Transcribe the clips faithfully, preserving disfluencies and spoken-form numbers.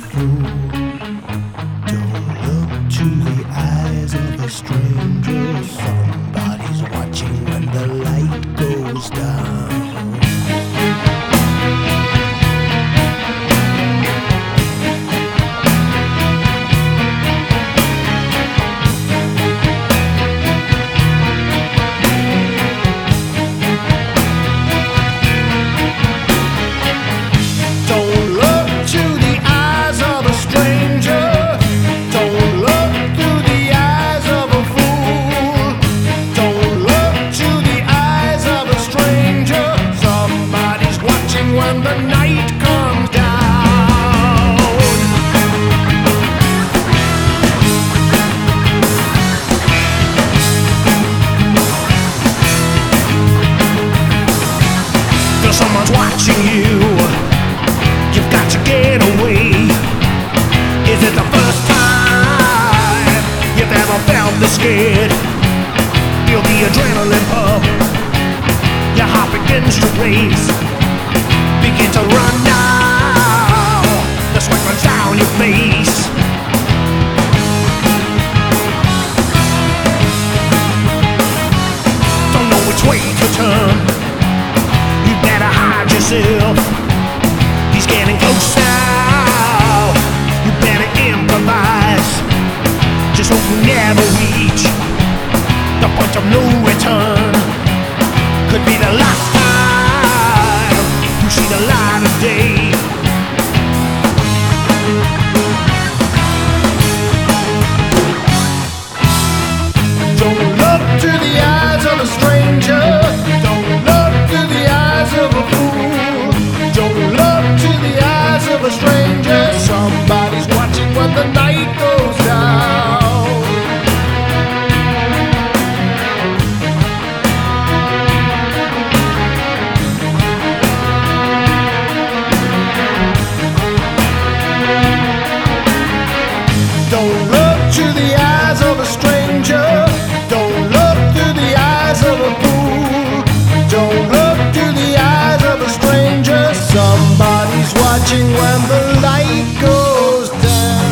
fool. Don't look to the eyes of a stranger. Somebody's watching when the light goes down. When the night comes down, feel someone's watching you. You've got to get away. Is it the first time you've ever felt this scared? Feel the adrenaline pump. Your heart begins to race. Begin to run now. The sweat runs down your face. Don't know which way to turn. You better hide yourself. He's getting close now. You better improvise. Just hope you never reach the point of no return. Could be the last time you see the light of day. Don't look to the eyes of a stranger. Don't look to the eyes of a fool. Don't look to the eyes of a stranger. Somebody's watching when the night goes down. Don't look to the eyes of a stranger. Don't look to the eyes of a fool. Don't look to the eyes of a stranger. Somebody's watching when the light goes down.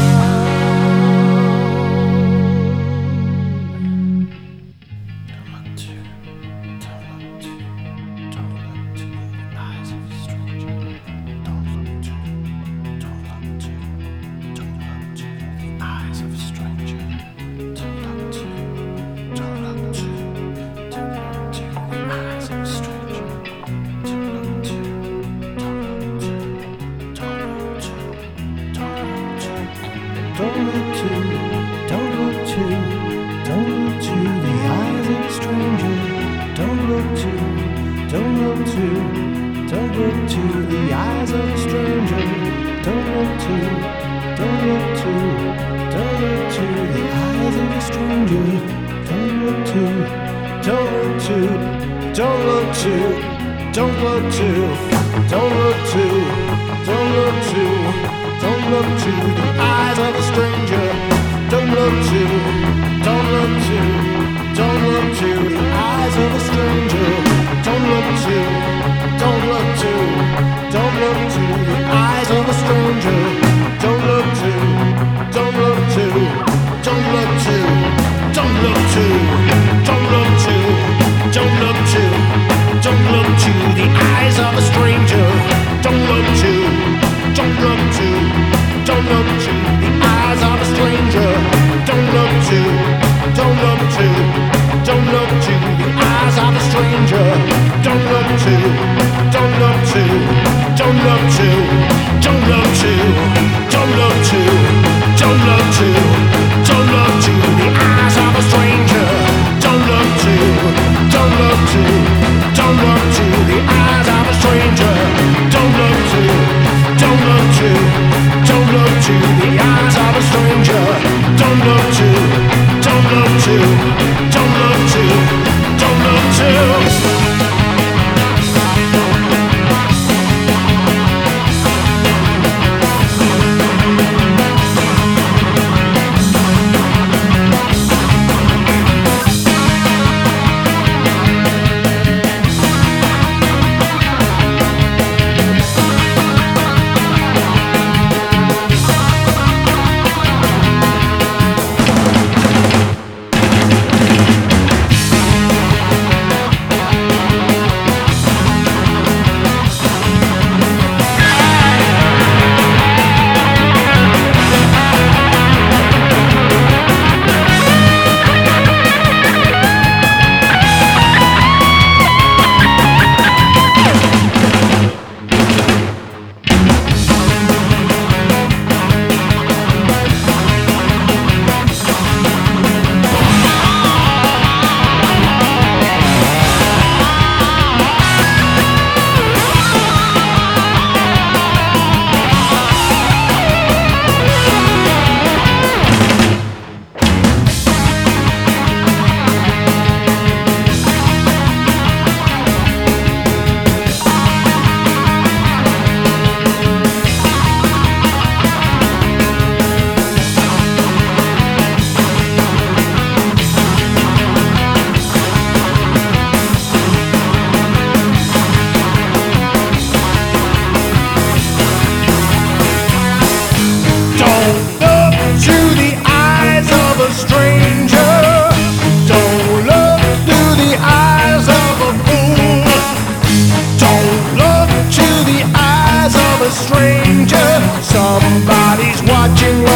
Don't look to, don't look to, don't look to the eyes of a stranger. Don't look to, don't look to, don't look to the eyes of a stranger. Don't look to, don't look to, don't look to the eyes of a stranger. Don't look to, don't look to, don't look to, don't look to, don't look to, don't look to, don't look to the eyes of a stranger. Don't look to, don't look to, don't look to the eyes of a stranger. Don't look to, don't look to, don't look to the eyes of a stranger. Don't look to, don't look to, don't look to, don't look to, don't look to, don't look to, don't look to the eyes of a stranger. Don't look to, don't look to, don't look to the eyes of a stranger. Don't look to, don't look to, don't look to the eyes of a stranger. Don't look to, don't look to, don't look to, don't look to, don't look to, don't look to, don't look to the eyes of a stranger. Don't look to, don't look to, don't look to the eyes of a stranger. Don't look to, don't look to, don't look to the eyes of a stranger. Don't look to, don't look to, don't look to, don't look to, don't look to, don't look to, don't look to the eyes of a stranger. Don't look to, don't look to, don't look to the eyes of a stranger. Don't look to, don't look to, don't look to the eyes of a stranger. Don't look to, don't look to, don't look to, don't look to.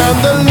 and the